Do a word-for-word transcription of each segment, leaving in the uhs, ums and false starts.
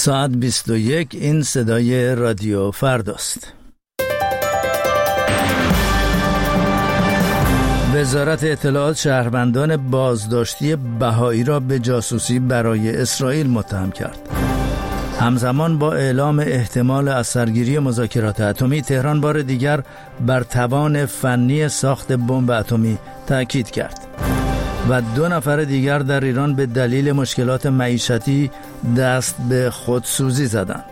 ساعت بیست و یک. این صدای رادیو فرداست. وزارت اطلاعات شهروندان بازداشتی بهایی را به جاسوسی برای اسرائیل متهم کرد. همزمان با اعلام احتمال از سرگیری مذاکرات اتمی، تهران بار دیگر بر توان فنی ساخت بمب اتمی تاکید کرد و دو نفر دیگر در ایران به دلیل مشکلات معیشتی دست به خودسوزی زدند.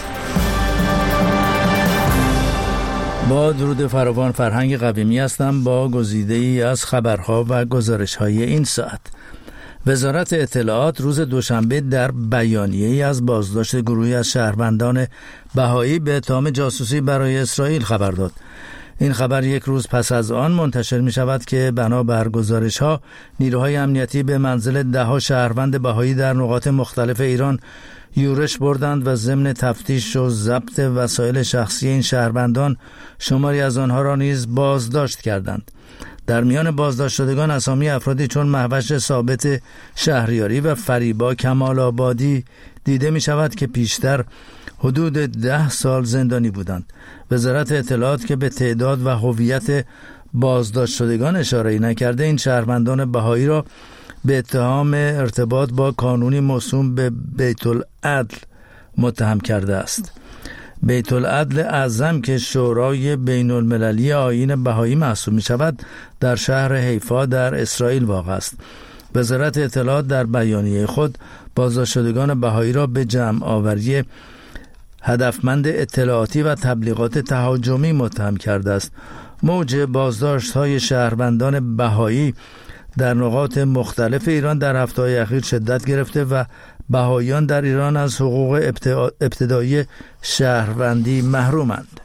با درود فراوان، فرهنگ قویمی هستم با گزیده ای از خبرها و گزارش های این ساعت. وزارت اطلاعات روز دوشنبه در بیانیه‌ای از بازداشت گروهی از شهروندان بهایی به اتهام جاسوسی برای اسرائیل خبر داد. این خبر یک روز پس از آن منتشر می شود که بنابر گزارش ها نیروهای امنیتی به منزل ده ها شهروند بهایی در نقاط مختلف ایران یورش بردند و ضمن تفتیش و ضبط وسایل شخصی این شهروندان شماری از آنها را نیز بازداشت کردند. در میان بازداشت شدگان اسامی افرادی چون مهوش ثابت شهریاری و فریبا کمال آبادی دیده می شود که پیشتر حدود ده سال زندانی بودند. وزارت اطلاعات که به تعداد و هویت بازداشت شدگان اشاره نکرده، این شهروندان بهایی را به اتهام ارتباط با قانونی موسوم به بیت العدل متهم کرده است. بیت العدل اعظم که شورای بین المللی آیین بهایی محسوب می شود، در شهر حیفا در اسرائیل واقع است. وزارت اطلاعات در بیانیه خود بازداشت شدگان بهایی را به جمع آوری هدفمند اطلاعاتی و تبلیغات تهاجمی متهم کرده است. موج بازداشت های شهروندان بهایی در نقاط مختلف ایران در هفته‌های اخیر شدت گرفته و بهاییان در ایران از حقوق ابتدایی شهروندی محرومند.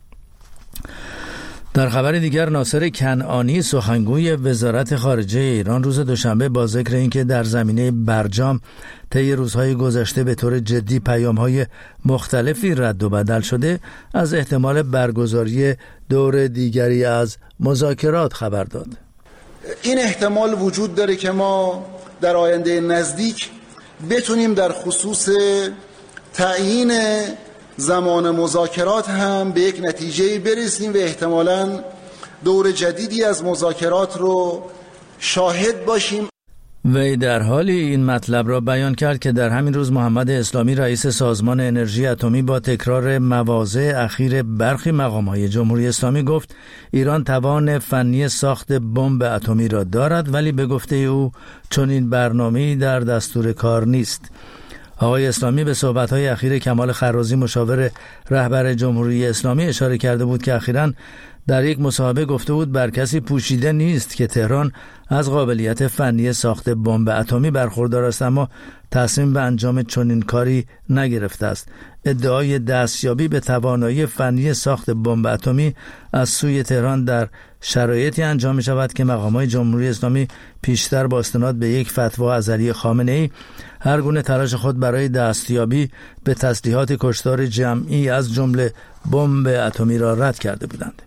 در خبر دیگر، ناصر کنعانی سخنگوی وزارت خارجه ایران روز دوشنبه با ذکر اینکه در زمینه برجام طی روزهای گذشته به طور جدی پیام‌های مختلفی رد و بدل شده، از احتمال برگزاری دور دیگری از مذاکرات خبر داد. این احتمال وجود داره که ما در آینده نزدیک بتونیم در خصوص تعیین زمان مذاکرات هم به یک نتیجه برسیم و احتمالاً دور جدیدی از مذاکرات رو شاهد باشیم. وی در حالی این مطلب را بیان کرد که در همین روز محمد اسلامی رئیس سازمان انرژی اتمی با تکرار مواضع اخیر برخی مقام‌های جمهوری اسلامی گفت ایران توان فنی ساخت بمب اتمی را دارد، ولی به گفته او چنین برنامه‌ای در دستور کار نیست. آقای اسلامی به صحبت‌های اخیر کمال خرازی مشاور رهبر جمهوری اسلامی اشاره کرده بود که اخیراً در یک مصاحبه گفته بود بر کسی پوشیده نیست که تهران از قابلیت فنی ساخت بمب اتمی برخوردار است، اما تصمیم به انجام چنین کاری نگرفته است. ادعای دستیابی به توانایی فنی ساخت بمب اتمی از سوی تهران در شرایطی انجام می شود که مقامات جمهوری اسلامی پیشتر با استناد به یک فتوا از علی خامنه‌ای هر گونه تلاش خود برای دستیابی به تسلیحات کشتار جمعی از جمله بمب اتمی را رد کرده بودند.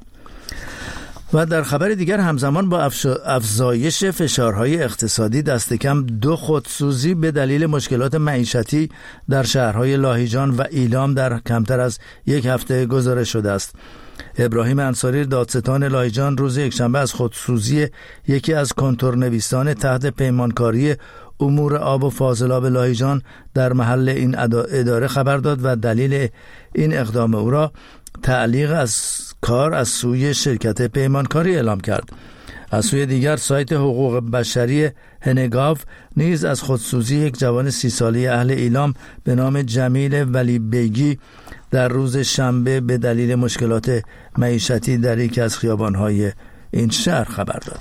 و در خبر دیگر، همزمان با افزایش فشارهای اقتصادی، دست کم دو خودسوزی به دلیل مشکلات معیشتی در شهرهای لاهیجان و ایلام در کمتر از یک هفته گزارش شده است. ابراهیم انصاری، دادستان لاهیجان، روز یکشنبه از خودسوزی یکی از کنتورنویسان تحت پیمانکاری امور آب و فاضلاب لاهیجان در محل این اداره خبر داد و دلیل این اقدام او را تعلیق از کار از سوی شرکت پیمانکاری اعلام کرد. از سوی دیگر، سایت حقوق بشری هنگاو نیز از خودسوزی یک جوان سی ساله اهل ایلام به نام جمیل ولی بیگی در روز شنبه به دلیل مشکلات معیشتی در یکی از خیابان‌های این شهر خبر داد.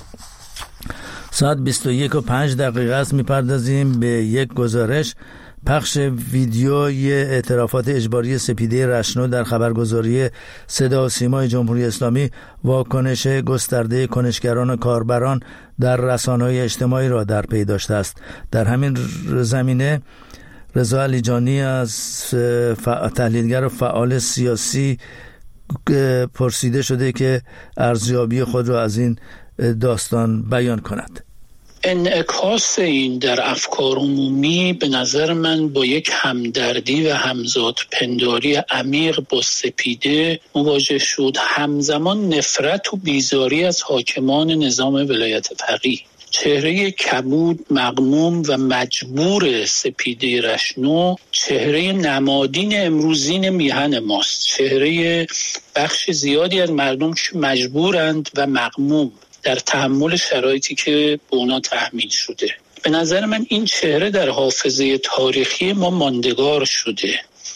ساعت بیست و یک و پنج دقیقه است. می‌پردازیم به یک گزارش پخش ویدیوی اعترافات اجباری سپیده رشنو در خبرگزاری صدا و سیمای جمهوری اسلامی واکنش گسترده کنشگران و کاربران در رسانه‌های اجتماعی را در پی داشته است. در همین زمینه رضا علیجانی از تحلیلگر و فعال سیاسی پرسیده شده که ارزیابی خود را از این داستان بیان کند. انعکاس این در افکار عمومی به نظر من با یک همدردی و همزاد پنداری عمیق با سپیده مواجه شد، همزمان نفرت و بیزاری از حاکمان نظام ولایت فقیه. چهره کبود، مغموم و مجبور سپیده رشنو چهره نمادین امروزین میهن ماست، چهره بخش زیادی از مردم که مجبورند و مغموم در تحمل شرایطی که به اونا تحمیل شده. به نظر من این چهره در حافظه تاریخی ما ماندگار شده،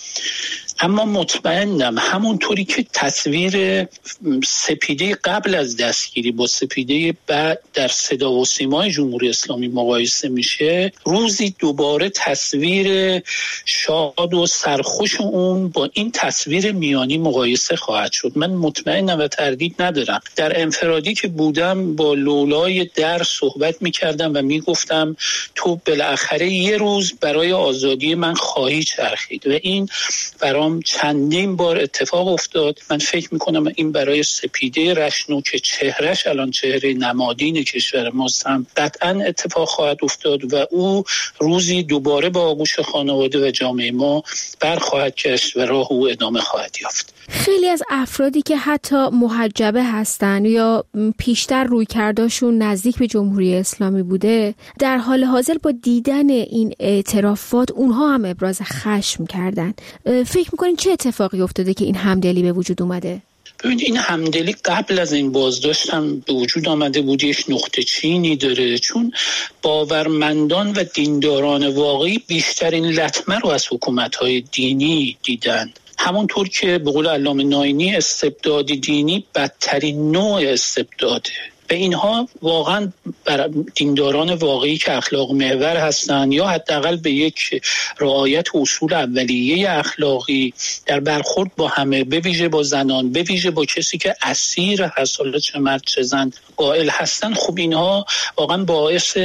اما مطمئنم همونطوری که تصویر سپیده قبل از دستگیری با سپیده بعد در صدا و سیمای جمهوری اسلامی مقایسه میشه، روزی دوباره تصویر شاد و سرخوش اون با این تصویر میانی مقایسه خواهد شد. من مطمئنم و تردید ندارم. در انفرادی که بودم با لولای در صحبت میکردم و میگفتم تو بالاخره یه روز برای آزادی من خواهی چرخید و این برای چندین بار اتفاق افتاد. من فکر میکنم این برای سپیده رشنو که چهرش الان چهره نمادین کشور ماست هم قطعا اتفاق خواهد افتاد و او روزی دوباره با آغوش خانواده و جامعه ما برخواهد گشت و راه او ادامه خواهد یافت. خیلی از افرادی که حتی محجبه هستن یا پیشتر روی کرداشون نزدیک به جمهوری اسلامی بوده، در حال حاضر با دیدن این اعترافات اونها هم ابراز خشم کردن. فکر میکنین چه اتفاقی افتاده که این همدلی به وجود اومده؟ ببینید این همدلی قبل از این بازداشت هم به وجود آمده بود. یک نقطه چینی داره، چون باورمندان و دینداران واقعی بیشترین لطمه رو از حکومت‌های دینی دیدن. همونطور که به قول علامه ناینی استبداد دینی بدترین نوع استبداده. به اینها واقعا بر دینداران واقعی که اخلاق محور هستند یا حداقل به یک رعایت اصول اولیه اخلاقی در برخورد با همه، به ویژه با زنان، به ویژه با کسی که اسیر هست، حالا چه مرد چه زن، قائل هستن، خب اینها واقعا باعث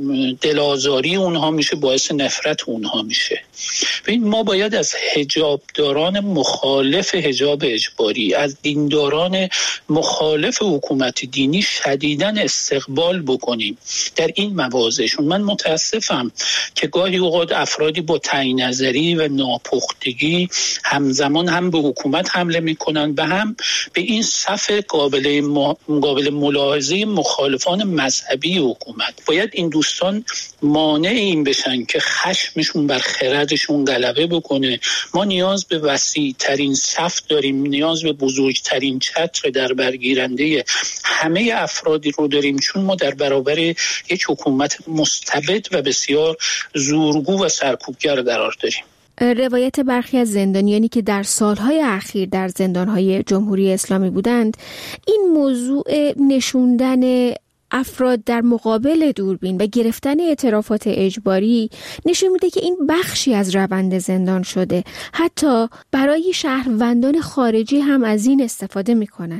دلازاری اونها میشه، باعث نفرت اونها میشه. ببین ما باید از حجابداران مخالف حجاب اجباری، از دینداران مخالف حکومت دینی شدیداً استقبال بکنیم در این مواضعشون. من متاسفم که گاهی اوقات افرادی با تعیین نظری و ناپختگی همزمان هم به حکومت حمله میکنن و هم به این صف قابل مقابل ملاحظه مخالفان مذهبی حکومت. باید این دوستان مانع این بشن که خشمشون بر خردشون غلبه بکنه. ما نیاز به وسیع ترین صف داریم، نیاز به بزرگترین چتر در برگیرنده همه افرادی رو داریم، چون ما در برابر یک حکومت مستبد و بسیار زورگو و سرکوبگر قرار داریم. روایت برخی از زندانیانی که در سالهای اخیر در زندانهای جمهوری اسلامی بودند، این موضوع نشوندن افراد در مقابل دوربین و گرفتن اعترافات اجباری نشون میده که این بخشی از روند زندان شده. حتی برای شهروندان خارجی هم از این استفاده میکنن،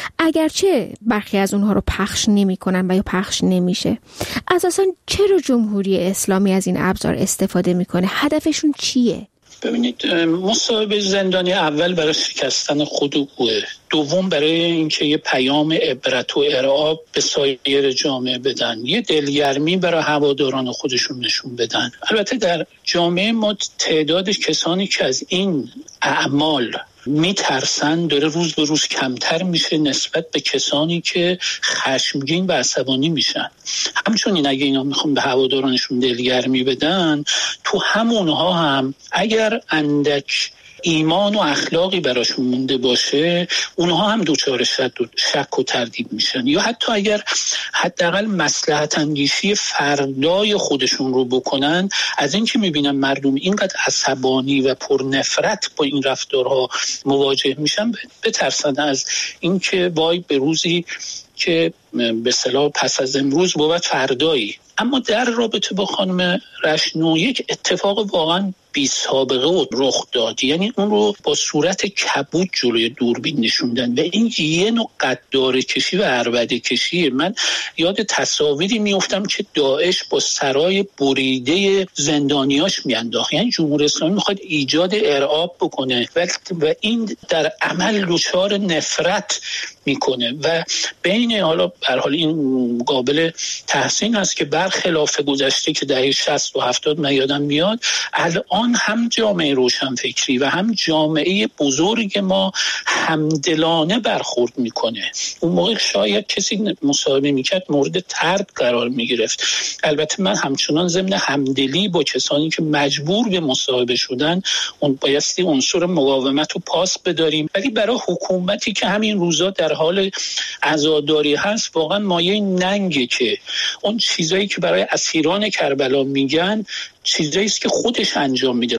اگرچه برخی از اونها رو پخش نمیکنن و یا پخش نمیشه. اساساً چرا جمهوری اسلامی از این ابزار استفاده میکنه؟ هدفشون چیه؟ ببینید، مصاحبه زندانی اول برای شکستن خود اوه، دوم برای اینکه یه پیام عبرت و ارعاب به سایر جامعه بدن، یه دلگرمی برای هواداران خودشون نشون بدن. البته در جامعه ما تعداد کسانی که از این اعمال میترسن داره روز به روز کمتر میشه نسبت به کسانی که خشمگین و عصبانی میشن. همچنین اگه اینا میخوان به هوادارانشون دلگرمی بدن، تو همونها هم اگر اندک ایمان و اخلاقی براشون مونده باشه، اونها هم دوچار شک و تردید میشن، یا حتی اگر حداقل مصلحت اندیشی فردای خودشون رو بکنن، از این که میبینن مردم اینقدر عصبانی و پر نفرت با این رفتارها مواجه میشن، بترسن از این که وای به روزی که به اصطلاح پس از امروز بود فردایی. اما در رابطه با خانم رشنو یک اتفاق واقعا بی سابقه رخ داد، یعنی اون رو با صورت کبود جلوی دوربین نشوندن و این یه نوع قداره کشی و عربده کشیه. من یاد تصاویری میافتم که داعش با سرای بریده زندانیاش میانداخت، یعنی جمهوری اسلامی میخواد ایجاد ارعاب بکنه و این در عمل دچار نفرت میکنه و بین حالا به حال این قابل تحسین است که برخلاف گذشته که دهه شصت و هفتاد من یادم میاد، الان هم جامعه روشنفکری و هم جامعه بزرگ ما همدلانه برخورد میکنه. اون موقع شاید کسی مصاحبه میکرد مورد طرد قرار میگرفت. البته من همچنان ضمن همدلی با کسانی که مجبور به مصاحبه شدن اون بایستی عنصر مقاومت رو پاس بداریم، ولی برای حکومتی که همین روزا در حال عزاداری هست واقعا مایه ننگه که اون چیزایی که برای اسیران کربلا میگن چیزایی است که خودش انجام میده.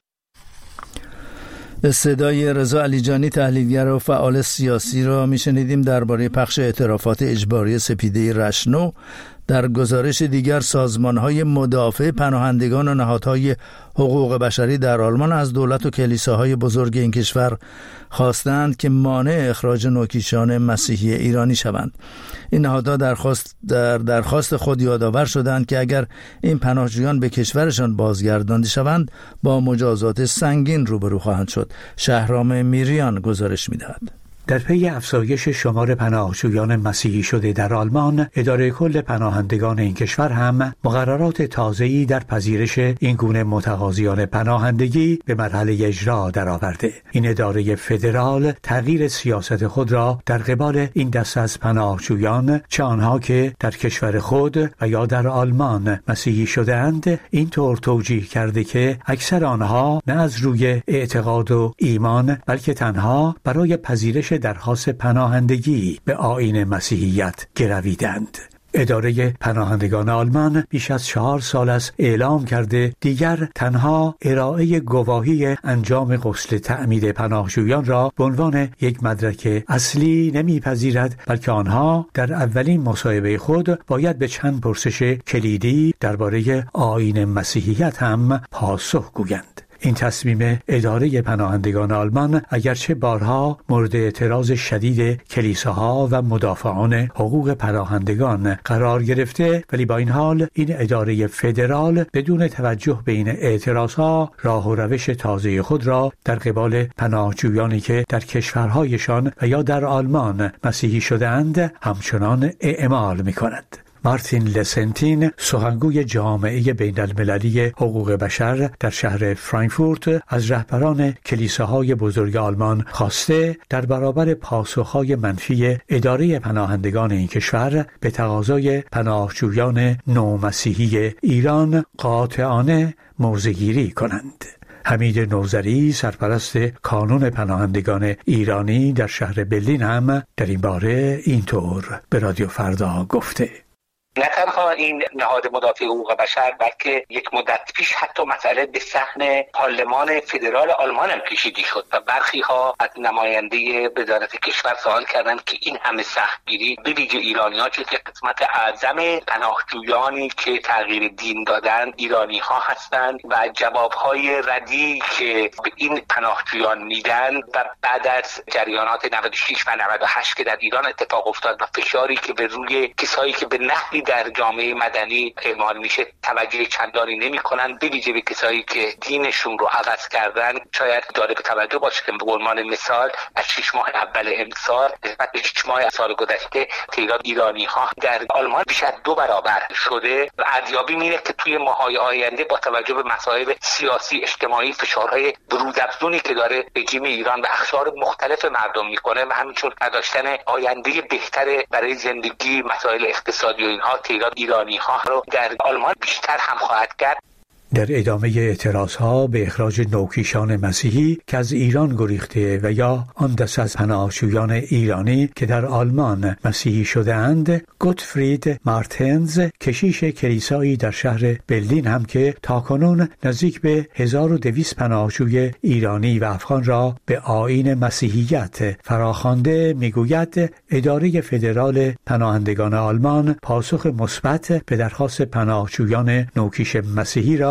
صدای رضا علیجانی تحلیلگر و فعال سیاسی را میشنیدیم درباره پخش اعترافات اجباری سپیده رشنو. در گزارش دیگر سازمان‌های مدافع پناهندگان و نهادهای حقوق بشری در آلمان از دولت و کلیساهای بزرگ این کشور خواستند که مانع اخراج نوکیشان مسیحی ایرانی شوند. این نهادها درخواست در درخواست خود یادآور شدند که اگر این پناهجویان به کشورشان بازگردانده شوند با مجازات سنگین روبرو خواهند شد. شهرام میریان گزارش می‌دهد. در پی افزایش شمار پناهجویان مسیحی شده در آلمان، اداره کل پناهندگان این کشور هم مقررات تازه‌ای در پذیرش این گونه متقاضیان پناهندگی به مرحله اجرا درآورده. این اداره فدرال تغییر سیاست خود را در قبال این دسته از پناهجویان، چه آنها که در کشور خود و یا در آلمان مسیحی شده‌اند، اینطور توجیه کرده که اکثر آنها نه از روی اعتقاد و ایمان بلکه تنها برای پذیرش درخواست پناهندگی به آیین مسیحیت گرویدند. اداره پناهندگان آلمان بیش از چهار سال است اعلام کرده دیگر تنها ارائه گواهی انجام غسل تعمید پناهجویان را به عنوان یک مدرک اصلی نمیپذیرد، بلکه آنها در اولین مصاحبه خود باید به چند پرسش کلیدی درباره آیین مسیحیت هم پاسخ گویند. این تصمیم اداره پناهندگان آلمان اگرچه بارها مورد اعتراض شدید کلیساها و مدافعان حقوق پناهندگان قرار گرفته، ولی با این حال این اداره فدرال بدون توجه به این اعتراضها راه و روش تازه خود را در قبال پناهجویانی که در کشورهایشان و یا در آلمان مسیحی شده‌اند همچنان اعمال می‌کند. مارتین لسنتین، سخنگوی جامعه بین المللی حقوق بشر در شهر فرانکفورت، از رهبران کلیساهای بزرگ آلمان خواسته در برابر پاسخهای منفی اداره پناهندگان این کشور به تقاضای پناهجویان نومسیحی ایران قاطعانه موضع‌گیری کنند. حمید نوذری، سرپرست کانون پناهندگان ایرانی در شهر برلین، هم در این باره اینطور به رادیو فردا گفته: نه تنها این نهاد مدافع حقوق بشر بلکه یک مدت پیش حتی مسئله به صحن پارلمان فدرال آلمان هم کشیده شد و برخی ها از نماینده وزارت کشور سوال کردند که این همه سختگیری به ویژه ایرانی‌ها، چون که قسمت اعظم پناهجویانی که تغییر دین دادن ایرانی ها هستند و جوابهای ردی که به این پناهجویان میدن و بعد از جریانات نود و شش و نود و هشت که در ایران اتفاق افتاد و فشاری که به روی کسایی که به نحوی در جامعه مدنی اعمال میشه توجه چندانی نمی‌کنن، به ویژه به کسایی که دینشون رو عوض کردن. شاید جالب توجه باشه که به عنوان مثال از شش ماه اول امسال نسبت به شش ماه سال گذشته تعداد ایرانی‌ها در آلمان بیش از دو برابر شده و ارزیابی می‌بینه که توی ماه‌های آینده با توجه به مسائل سیاسی اجتماعی، فشارهای برودافزونی که داره رژیم ایران به اقشار مختلف مردم می‌کنه و همینطور نداشتن آینده بهتر برای زندگی، مسائل اقتصادی و اینها، تعداد ایرانی ها رو در آلمان بیشتر هم خواهد کرد. در ادامه اعتراضها به اخراج نوکیشان مسیحی که از ایران گریخته و یا آن دسته از پناهجویان ایرانی که در آلمان مسیحی شده‌اند، گوتفرید مارتنز، کشیش کلیسایی در شهر برلین، هم که تاکنون نزدیک به هزار و دویست پناهجوی ایرانی و افغان را به آیین مسیحیت فراخوانده، میگوید اداره فدرال پناهندگان آلمان پاسخ مثبت به درخواست پناهجویان نوکیش مسیحی را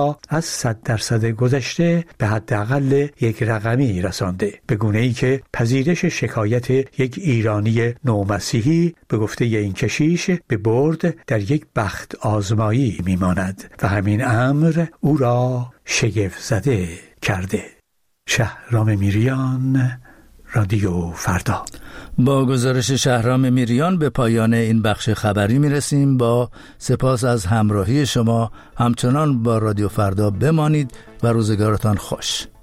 را از صد درصد گذشته به حداقل یک رقمی رسانده، به گونه‌ای که پذیرش شکایت یک ایرانی نومسیحی به گفته این کشیش به برد در یک بخت آزمایی میماند و همین امر او را شگفت زده کرده. شهرام میریان، رادیو فردا. با گزارش شهرام میریان به پایان این بخش خبری میرسیم. با سپاس از همراهی شما همچنان با رادیو فردا بمانید و روزگارتان خوش.